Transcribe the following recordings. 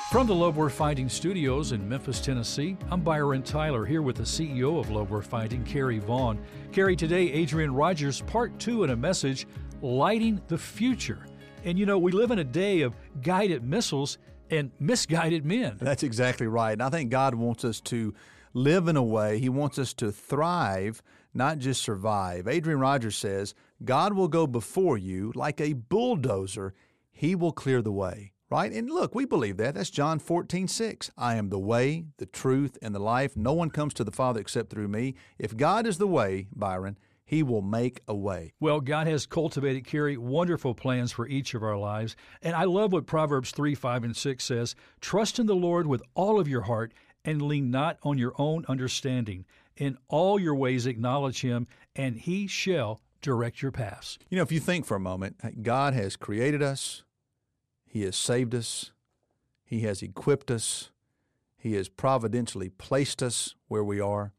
From the Love Worth Finding Studios in Memphis, Tennessee, I'm Byron Tyler here with the CEO of Love Worth Finding, Carrie Vaughn. Carrie, today, Adrian Rogers, part 2 in a message, Lighting the Future. And you know, we live in a day of guided missiles and misguided men. That's exactly right. And I think God wants us to live in a way, He wants us to thrive, not just survive. Adrian Rogers says, God will go before you like a bulldozer. He will clear the way. Right? And look, we believe that. That's John 14:6. I am the way, the truth, and the life. No one comes to the Father except through me. If God is the way, Byron, He will make a way. Well, God has cultivated, Carrie, wonderful plans for each of our lives. And I love what Proverbs 3, 5, and 6 says. Trust in the Lord with all of your heart and lean not on your own understanding. In all your ways acknowledge Him, and He shall direct your paths. You know, if you think for a moment, God has created us. He has saved us. He has equipped us. He has providentially placed us where we are,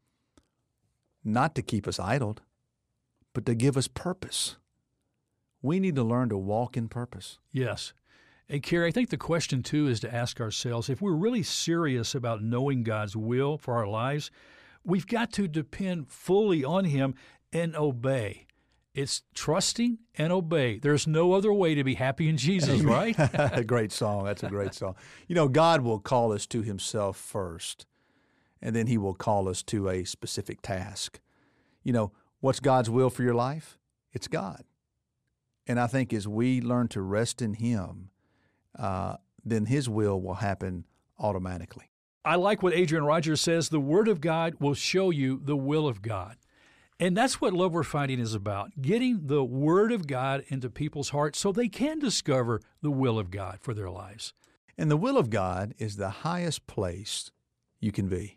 not to keep us idled, but to give us purpose. We need to learn to walk in purpose. Yes. And Carrie, I think the question, too, is to ask ourselves, if we're really serious about knowing God's will for our lives, we've got to depend fully on Him and obey. It's trusting and obey. There's no other way to be happy in Jesus, right? A great song. That's a great song. You know, God will call us to Himself first, and then He will call us to a specific task. You know, what's God's will for your life? It's God. And I think as we learn to rest in Him, then His will happen automatically. I like what Adrian Rogers says, the Word of God will show you the will of God. And that's what Love Worth Finding is about, getting the Word of God into people's hearts so they can discover the will of God for their lives. And the will of God is the highest place you can be.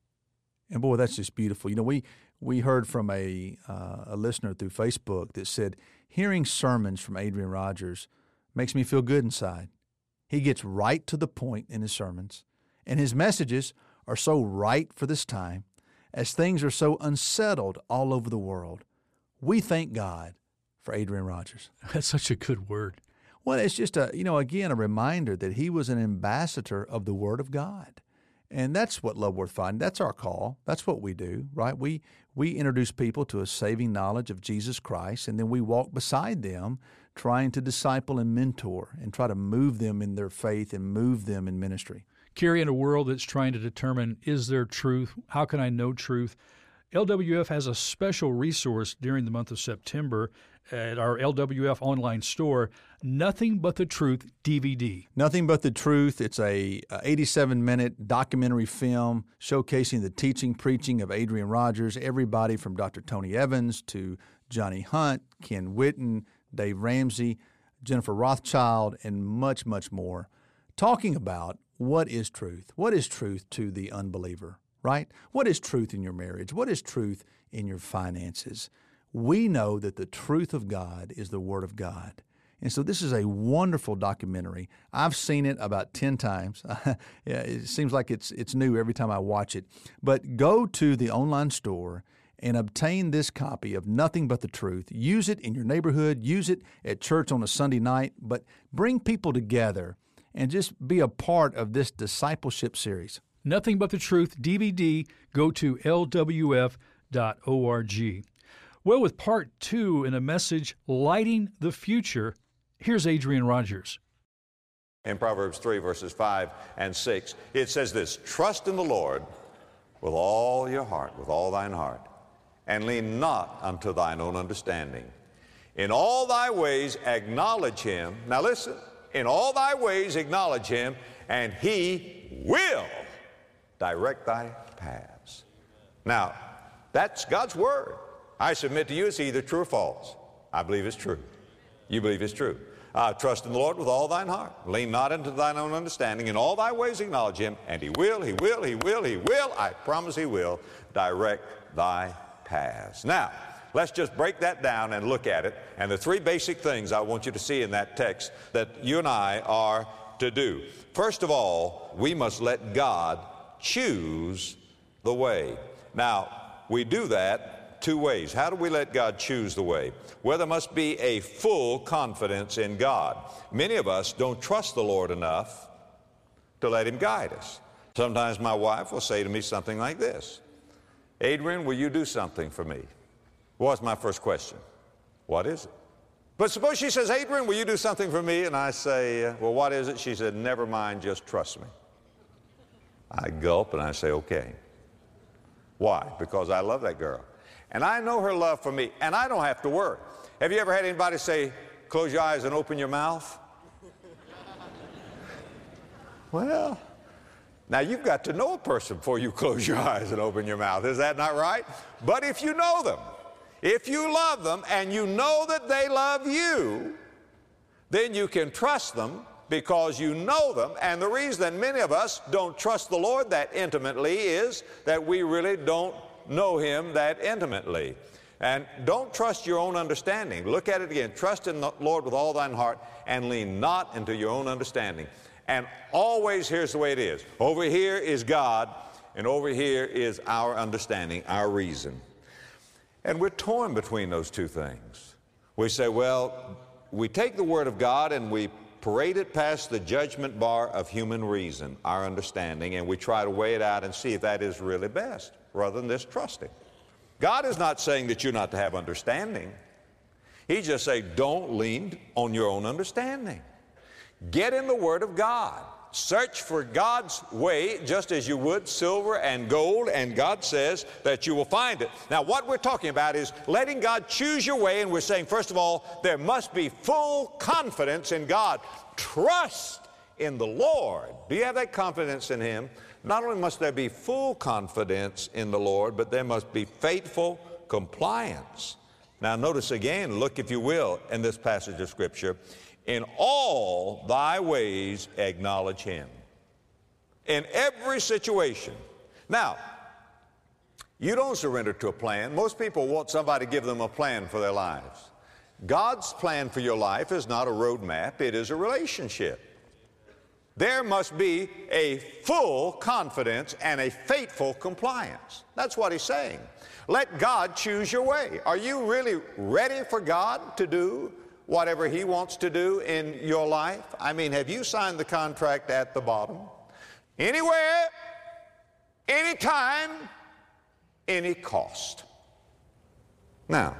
And boy, that's just beautiful. You know, we heard from a listener through Facebook that said, hearing sermons from Adrian Rogers makes me feel good inside. He gets right to the point in his sermons, and his messages are so right for this time. As things are so unsettled all over the world, we thank God for Adrian Rogers. That's such a good word. Well, it's just a reminder that he was an ambassador of the Word of God. And that's what Love Worth Finding, that's our call. That's what we do, right? We introduce people to a saving knowledge of Jesus Christ, and then we walk beside them trying to disciple and mentor and try to move them in their faith and move them in ministry. Carrie, in a world that's trying to determine, is there truth? How can I know truth? LWF has a special resource during the month of September at our LWF online store, Nothing But the Truth DVD. Nothing But the Truth. It's a 87-minute documentary film showcasing the teaching, preaching of Adrian Rogers, everybody from Dr. Tony Evans to Johnny Hunt, Ken Whitten, Dave Ramsey, Jennifer Rothschild, and much, much more, talking about what is truth? What is truth to the unbeliever, right? What is truth in your marriage? What is truth in your finances? We know that the truth of God is the Word of God. And so this is a wonderful documentary. I've seen it about 10 times. It seems like it's new every time I watch it. But go to the online store and obtain this copy of Nothing But the Truth. Use it in your neighborhood. Use it at church on a Sunday night. But bring people together and just be a part of this discipleship series. Nothing But the Truth DVD. Go to lwf.org. Well, with part 2 in a message, Lighting the Future, here's Adrian Rogers. In Proverbs 3, verses 5 and 6, it says this, trust in the Lord with all your heart, with all thine heart, and lean not unto thine own understanding. In all thy ways acknowledge Him. Now listen. In all thy ways acknowledge Him, and He will direct thy paths. Now, that's God's Word. I submit to you it's either true or false. I believe it's true. You believe it's true. Trust in the Lord with all thine heart. Lean not into thine own understanding. In all thy ways acknowledge Him, and He will, I promise He will, direct thy paths. Now, let's just break that down and look at it. And the 3 basic things I want you to see in that text that you and I are to do. First of all, we must let God choose the way. Now, we do that 2 ways. How do we let God choose the way? Well, there must be a full confidence in God. Many of us don't trust the Lord enough to let him guide us. Sometimes my wife will say to me something like this: Adrian, will you do something for me? What's my first question? What is it? But suppose she says, Adrian, will you do something for me? And I say, well, what is it? She said, never mind, just trust me. I gulp and I say, okay. Why? Because I love that girl. And I know her love for me, and I don't have to worry. Have you ever had anybody say, close your eyes and open your mouth? Well, now you've got to know a person before you close your eyes and open your mouth. Is that not right? But if you know them, if you love them, and you know that they love you, then you can trust them because you know them. And the reason that many of us don't trust the Lord that intimately is that we really don't know him that intimately. And don't trust your own understanding. Look at it again. Trust in the Lord with all thine heart and lean not into your own understanding. And always, here's the way it is. Over here is God, and over here is our understanding, our reason. And we're torn between those two things. We say, well, we take the Word of God and we parade it past the judgment bar of human reason, our understanding, and we try to weigh it out and see if that is really best, rather than this trusting. God is not saying that you're not to have understanding. He's just saying, don't lean on your own understanding. Get in the Word of God. Search for God's way just as you would silver and gold, and God says that you will find it. Now, what we're talking about is letting God choose your way, and we're saying, first of all, there must be full confidence in God. Trust in the Lord. Do you have that confidence in Him? Not only must there be full confidence in the Lord, but there must be faithful compliance. Now, notice again, look if you will, in this passage of Scripture, in all thy ways acknowledge him. In every situation. Now, you don't surrender to a plan. Most people want somebody to give them a plan for their lives. God's plan for your life is not a road map, it is a relationship. There must be a full confidence and a faithful compliance. That's what he's saying. Let God choose your way. Are you really ready for God to do whatever he wants to do in your life? I mean, have you signed the contract at the bottom? Anywhere, anytime, any cost. Now,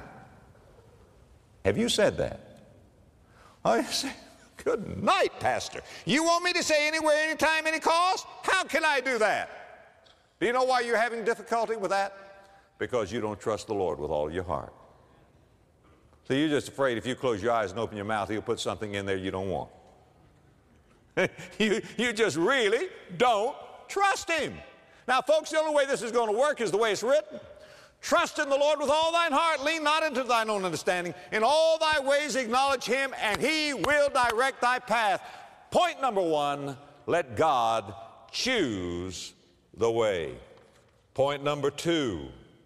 have you said that? Oh, you say, good night, Pastor. You want me to say anywhere, anytime, any cost? How can I do that? Do you know why you're having difficulty with that? Because you don't trust the Lord with all your heart. So you're just afraid if you close your eyes and open your mouth, he'll put something in there you don't want. You just really don't trust him. Now, folks, the only way this is going to work is the way it's written. Trust in the Lord with all thine heart. Lean not into thine own understanding. In all thy ways acknowledge him, and he will direct thy path. Point number one, let God choose the way. Point number two,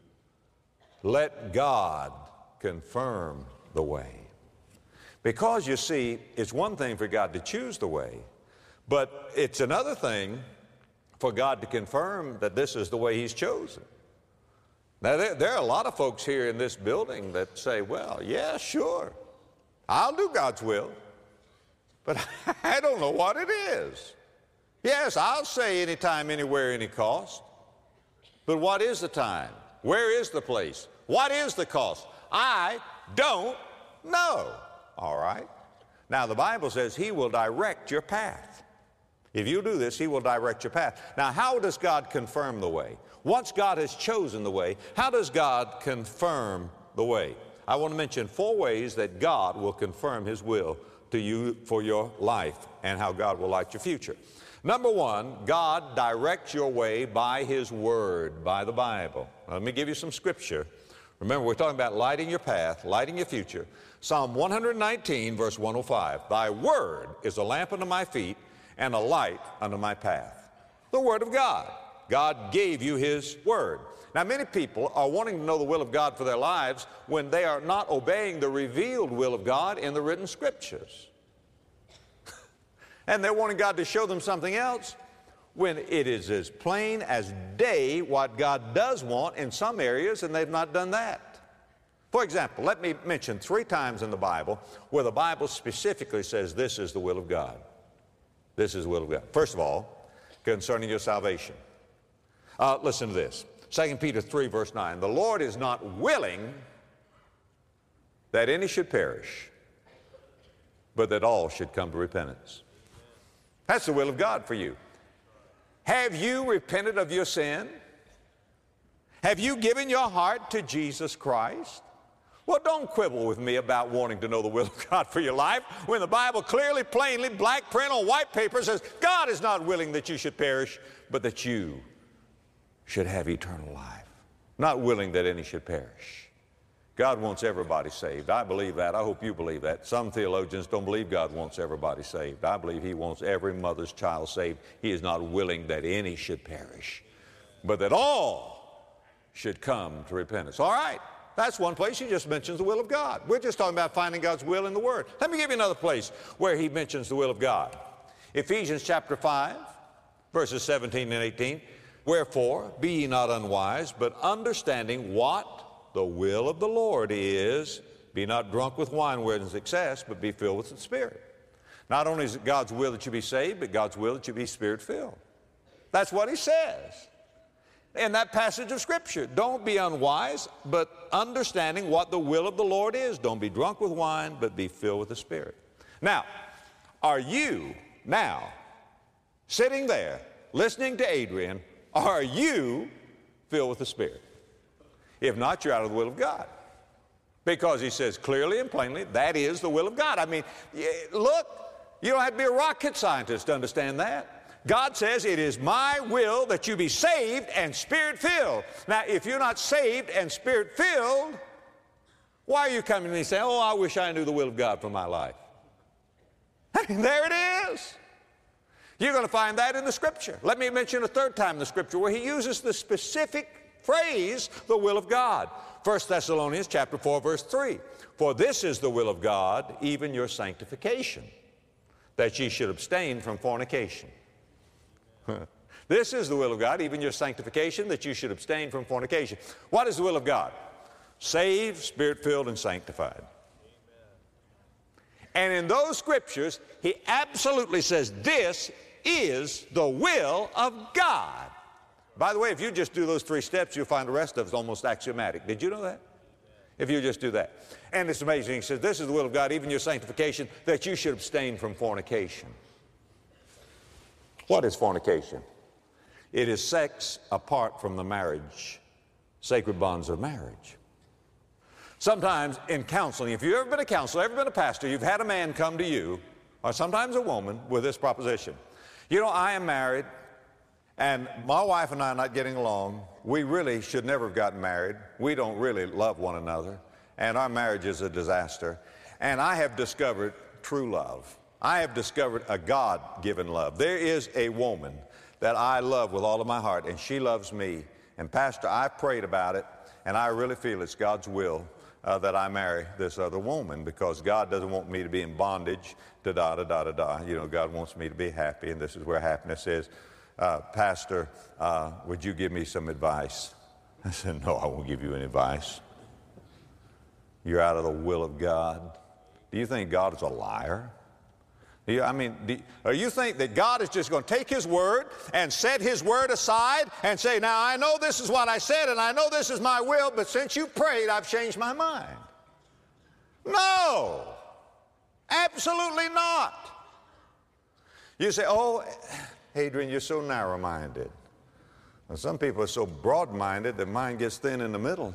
let God confirm the way. Because you see, it's one thing for God to choose the way, but it's another thing for God to confirm that this is the way he's chosen. Now, there are a lot of folks here in this building that say, well, yeah, sure, I'll do God's will, but I don't know what it is. Yes, I'll say anytime, anywhere, any cost, but what is the time? Where is the place? What is the cost? I don't know. All right. Now, the Bible says he will direct your path. If you do this, he will direct your path. Now, how does God confirm the way? Once God has chosen the way, how does God confirm the way? I want to mention 4 ways that God will confirm his will to you for your life and how God will light your future. Number 1, God directs your way by his word, by the Bible. Now, let me give you some scripture. Remember, we're talking about lighting your path, lighting your future. Psalm 119, verse 105. Thy word is a lamp unto my feet and a light unto my path. The word of God. God gave you his word. Now, many people are wanting to know the will of God for their lives when they are not obeying the revealed will of God in the written scriptures. And they're wanting God to show them something else when it is as plain as day what God does want in some areas, and they've not done that. For example, let me mention 3 times in the Bible where the Bible specifically says this is the will of God. This is the will of God. First of all, concerning your salvation. Listen to this. 2 Peter 3, verse 9. The Lord is not willing that any should perish, but that all should come to repentance. That's the will of God for you. Have you repented of your sin? Have you given your heart to Jesus Christ? Well, don't quibble with me about wanting to know the will of God for your life when the Bible clearly, plainly, black print on white paper says God is not willing that you should perish, but that you should have eternal life. Not willing that any should perish. God wants everybody saved. I believe that. I hope you believe that. Some theologians don't believe God wants everybody saved. I believe He wants every mother's child saved. He is not willing that any should perish, but that all should come to repentance. All right. That's one place He just mentions the will of God. We're just talking about finding God's will in the Word. Let me give you another place where He mentions the will of God. Ephesians chapter 5, verses 17 and 18. Wherefore, be ye not unwise, but understanding what the will of the Lord is, be not drunk with wine wherein is excess, but be filled with the Spirit. Not only is it God's will that you be saved, but God's will that you be Spirit-filled. That's what He says in that passage of Scripture. Don't be unwise, but understanding what the will of the Lord is. Don't be drunk with wine, but be filled with the Spirit. Now, are you now sitting there listening to Adrian? Are you filled with the Spirit? If not, you're out of the will of God. Because He says clearly and plainly, that is the will of God. I mean, look, you don't have to be a rocket scientist to understand that. God says, it is my will that you be saved and Spirit-filled. Now, if you're not saved and Spirit-filled, why are you coming to me saying, oh, I wish I knew the will of God for my life? I mean, there it is. You're going to find that in the Scripture. Let me mention a third time in the Scripture where He uses the specific phrase, the will of God. 1 Thessalonians chapter 4, verse 3. For this is the will of God, even your sanctification, that ye should abstain from fornication. This is the will of God, even your sanctification, that you should abstain from fornication. What is the will of God? Saved, Spirit-filled, and sanctified. And in those Scriptures, He absolutely says this is the will of God. By the way, if you just do those 3 steps, you'll find the rest of it's almost axiomatic. Did you know that? If you just do that. And it's amazing. He says, this is the will of God, even your sanctification, that you should abstain from fornication. What is fornication? It is sex apart from the marriage, sacred bonds of marriage. Sometimes in counseling, if you've ever been a counselor, ever been a pastor, you've had a man come to you, or sometimes a woman, with this proposition. You know, I am married, and my wife and I are not getting along. We really should never have gotten married. We don't really love one another, and our marriage is a disaster. And I have discovered true love. I have discovered a God-given love. There is a woman that I love with all of my heart, and she loves me. And Pastor, I've prayed about it, and I really feel it's God's will that I marry this other woman, because God doesn't want me to be in bondage to da-da-da-da-da. You know, God wants me to be happy, and this is where happiness is. Pastor, would you give me some advice? I said, no, I won't give you any advice. You're out of the will of God. Do you think God is a liar? Do you think that God is just going to take His word and set His word aside and say, now I know this is what I said and I know this is my will, but since you prayed, I've changed my mind? No, absolutely not. You say, oh, Adrian, you're so narrow-minded. Well, some people are so broad-minded that mine gets thin in the middle.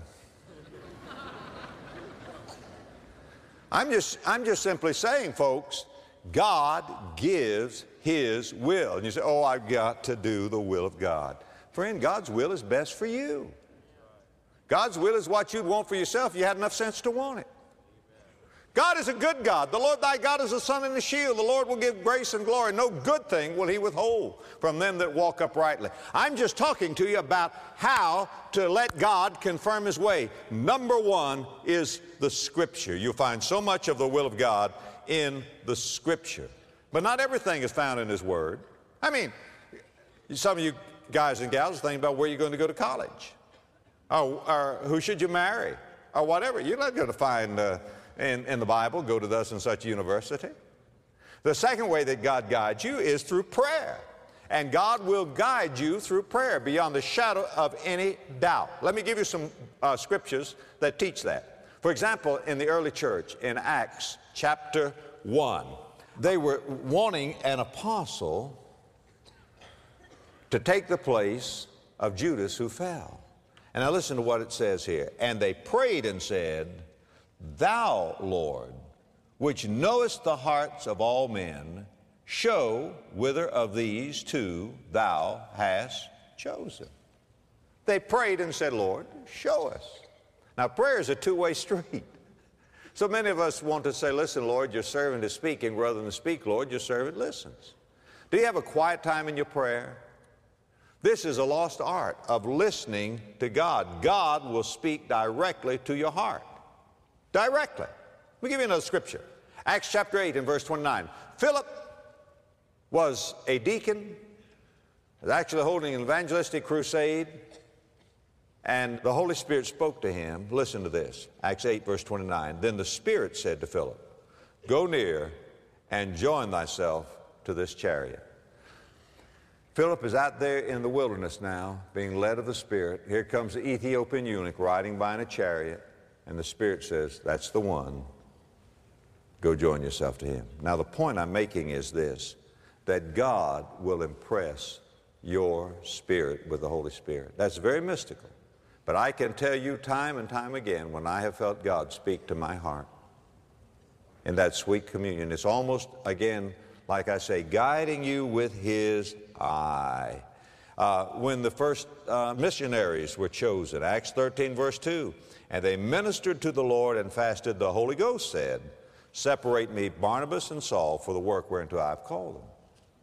I'm just simply saying, folks, God gives His will. And you say, oh, I've got to do the will of God. Friend, God's will is best for you. God's will is what you'd want for yourself if you had enough sense to want it. God is a good God. The Lord thy God is a sun and a shield. The Lord will give grace and glory. No good thing will He withhold from them that walk uprightly. I'm just talking to you about how to let God confirm His way. Number one is the Scripture. You'll find so much of the will of God in the Scripture. But not everything is found in His Word. I mean, some of you guys and gals are thinking about where you're going to go to college, or who should you marry, or whatever. You're not going to find in the Bible, go to thus and such university. The second way that God guides you is through prayer. and God will guide you through prayer beyond the shadow of any doubt. Let me give you some scriptures that teach that. For example, in the early church, in Acts chapter 1, they were wanting an apostle to take the place of Judas who fell. And now listen to what it says here. And they prayed and said, Thou, Lord, which knowest the hearts of all men, show whither of these two thou hast chosen. They prayed and said, Lord, show us. Now, prayer is a two-way street. So many of us want to say, listen, Lord, your servant is speaking. Rather than speak, Lord, your servant listens. Do you have a quiet time in your prayer? This is a lost art of listening to God. God will speak directly to your heart. Directly. Let me give you another scripture. Acts chapter 8 and verse 29. Philip was a deacon, was actually holding an evangelistic crusade, and the Holy Spirit spoke to him. Listen to this. Acts 8 verse 29. Then the Spirit said to Philip, Go near and join thyself to this chariot. Philip is out there in the wilderness now, being led of the Spirit. Here comes the Ethiopian eunuch riding by in a chariot, and the Spirit says, That's the one. Go join yourself to him. Now, the point I'm making is this, that God will impress your spirit with the Holy Spirit. That's very mystical. But I can tell you time and time again when I have felt God speak to my heart in that sweet communion. It's almost, again, like I say, guiding you with His eye. When the first missionaries were chosen, Acts 13 verse 2, and they ministered to the Lord and fasted, the Holy Ghost said, Separate me, Barnabas and Saul, for the work whereunto I have called them.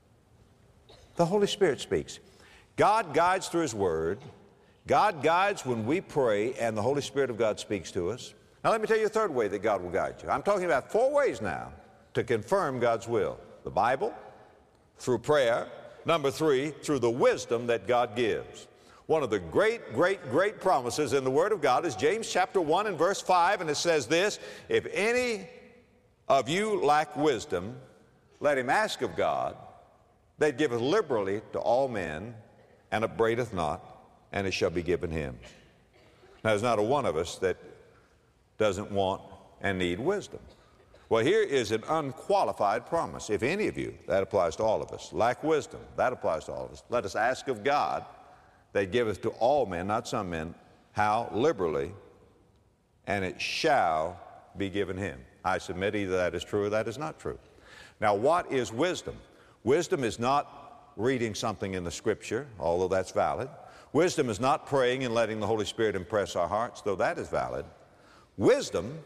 The Holy Spirit speaks. God guides through His Word. God guides when we pray and the Holy Spirit of God speaks to us. Now let me tell you a third way that God will guide you. I'm talking about 4 ways now to confirm God's will. The Bible, through prayer. Number 3, through the wisdom that God gives. One of the great promises in the Word of God is James chapter 1 and verse 5, and it says this, If any of you lack wisdom, let him ask of God, that giveth liberally to all men, and upbraideth not, and it shall be given him. Now, there's not a one of us that doesn't want and need wisdom. Well, here is an unqualified promise. If any of you, that applies to all of us, lack wisdom, that applies to all of us. Let us ask of God that giveth to all men, not some men, how? Liberally, and it shall be given him. I submit either that is true or that is not true. Now, what is wisdom? Wisdom is not reading something in the Scripture, although that's valid. Wisdom is not praying and letting the Holy Spirit impress our hearts, though that is valid. Wisdom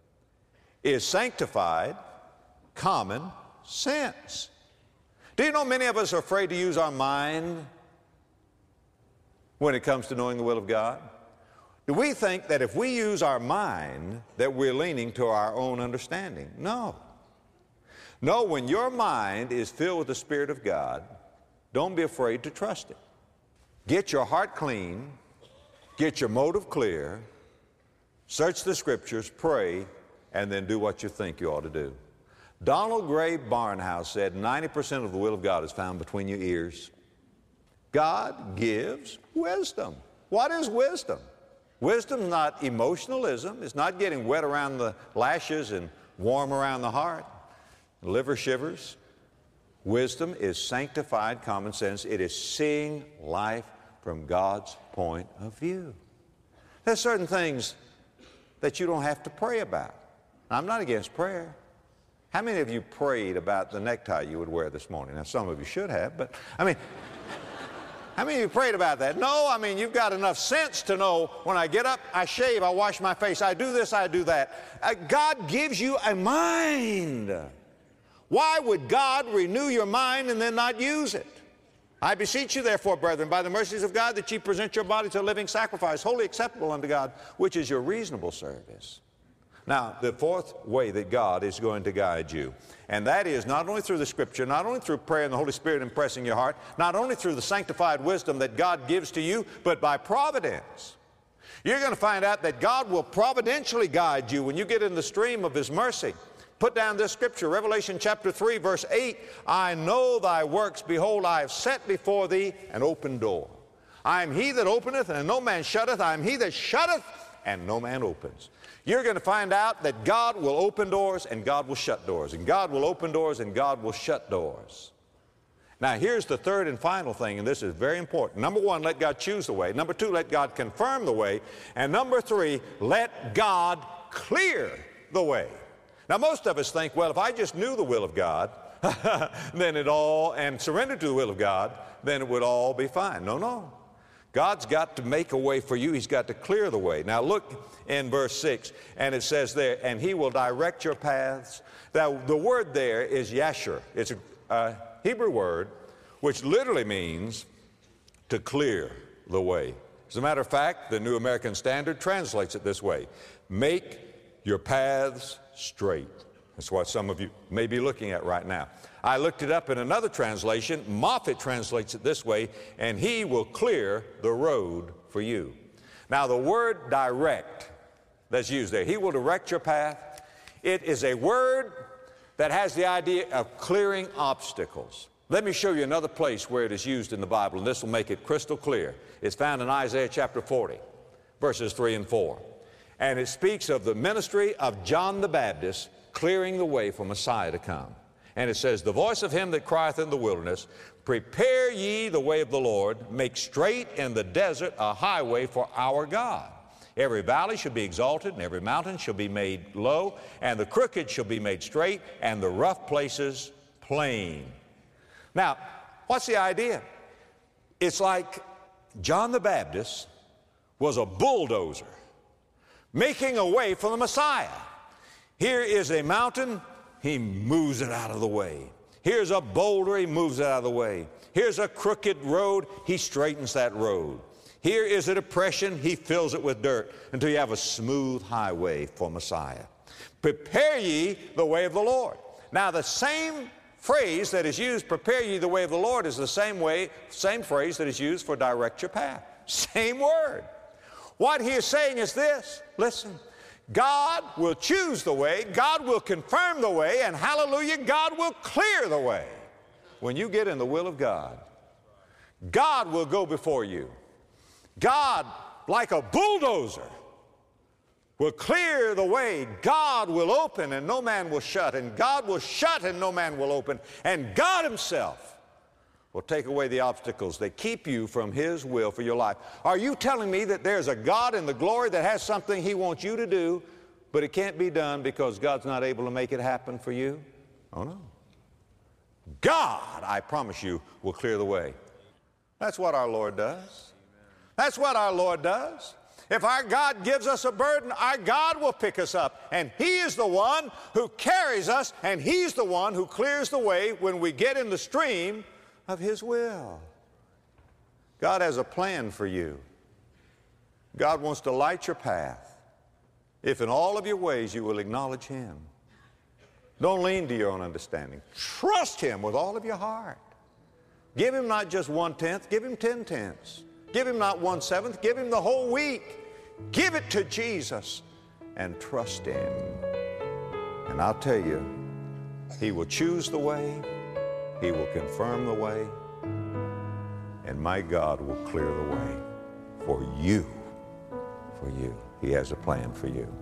is sanctified common sense. Do you know many of us are afraid to use our mind when it comes to knowing the will of God? Do we think that if we use our mind that we're leaning to our own understanding? No. No, when your mind is filled with the Spirit of God, don't be afraid to trust it. Get your heart clean, get your motive clear, search the Scriptures, pray, and then do what you think you ought to do. Donald Gray Barnhouse said 90% of the will of God is found between your ears. God gives wisdom. What is wisdom? Wisdom is not emotionalism. It's not getting wet around the lashes and warm around the heart, liver shivers. Wisdom is sanctified common sense. It is seeing life from God's point of view. There's certain things that you don't have to pray about. I'm not against prayer. How many of you prayed about the necktie you would wear this morning? Now, some of you should have, but I mean, how many of you prayed about that? No, I mean, you've got enough sense to know when I get up, I shave, I wash my face, I do this, I do that. God gives you a mind. Why would God renew your mind and then not use it? I beseech you, therefore, brethren, by the mercies of God, that ye present your bodies a living sacrifice, wholly acceptable unto God, which is your reasonable service. Now, the fourth way that God is going to guide you, and that is not only through the Scripture, not only through prayer and the Holy Spirit impressing your heart, not only through the sanctified wisdom that God gives to you, but by providence. You're going to find out that God will providentially guide you when you get in the stream of His mercy. Put down this scripture, Revelation chapter 3, verse 8. I know thy works. Behold, I have set before thee an open door. I am he that openeth, and no man shutteth. I am he that shutteth, and no man opens. You're going to find out that God will open doors, and God will shut doors. And God will open doors, and God will shut doors. Now, here's the third and final thing, and this is very important. Number one, let God choose the way. Number two, let God confirm the way. And number three, let God clear the way. Now, most of us think, well, if I just knew the will of God, then and surrendered to the will of God, then it would all be fine. No, no. God's got to make a way for you. He's got to clear the way. Now, look in verse 6, and it says there, and he will direct your paths. Now, the word there is yasher. It's a Hebrew word which literally means to clear the way. As a matter of fact, the New American Standard translates it this way: make your paths straight. That's what some of you may be looking at right now. I looked it up in another translation. Moffat translates it this way: and he will clear the road for you. Now, the word direct that's used there, he will direct your path. It is a word that has the idea of clearing obstacles. Let me show you another place where it is used in the Bible, and this will make it crystal clear. It's found in Isaiah chapter 40, verses 3 and 4. And it speaks of the ministry of John the Baptist clearing the way for Messiah to come. And it says, the voice of him that crieth in the wilderness, prepare ye the way of the Lord, make straight in the desert a highway for our God. Every valley shall be exalted, and every mountain shall be made low, and the crooked shall be made straight, and the rough places plain. Now, what's the idea? It's like John the Baptist was a bulldozer making a way for the Messiah. Here is a mountain, he moves it out of the way. Here's a boulder, he moves it out of the way. Here's a crooked road, he straightens that road. Here is a depression, he fills it with dirt until you have a smooth highway for Messiah. Prepare ye the way of the Lord. Now, the same phrase that is used, prepare ye the way of the Lord, is the same phrase that is used for direct your path. Same word. What he is saying is this: listen, God will choose the way, God will confirm the way, and hallelujah, God will clear the way. When you get in the will of God, God will go before you. God, like a bulldozer, will clear the way. God will open and no man will shut, and God will shut and no man will open, and God himself will take away the obstacles that keep you from his will for your life. Are you telling me that there's a God in the glory that has something he wants you to do, but it can't be done because God's not able to make it happen for you? Oh, no. God, I promise you, will clear the way. That's what our Lord does. That's what our Lord does. If our God gives us a burden, our God will pick us up. And he is the one who carries us, and he's the one who clears the way when we get in the stream of his will. God has a plan for you. God wants to light your path if in all of your ways you will acknowledge him. Don't lean to your own understanding. Trust him with all of your heart. Give him not just 1/10, give him 10 tenths. Give him not 1/7, give him the whole week. Give it to Jesus and trust him. And I'll tell you, he will choose the way, he will confirm the way, and my God will clear the way for you. For you. He has a plan for you.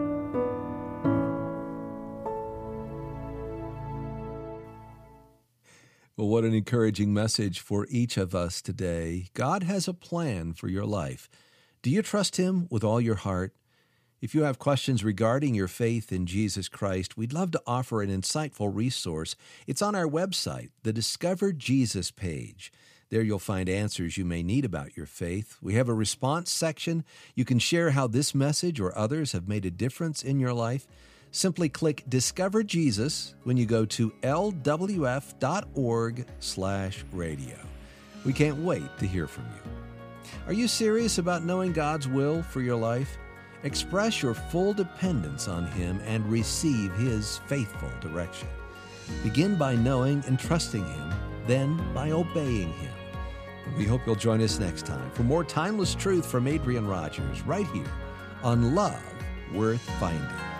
Well, what an encouraging message for each of us today. God has a plan for your life. Do you trust him with all your heart? If you have questions regarding your faith in Jesus Christ, we'd love to offer an insightful resource. It's on our website, the Discover Jesus page. There you'll find answers you may need about your faith. We have a response section. You can share how this message or others have made a difference in your life. Simply click Discover Jesus when you go to lwf.org/radio. We can't wait to hear from you. Are you serious about knowing God's will for your life? Express your full dependence on him and receive his faithful direction. Begin by knowing and trusting him, then by obeying him. We hope you'll join us next time for more timeless truth from Adrian Rogers right here on Love Worth Finding.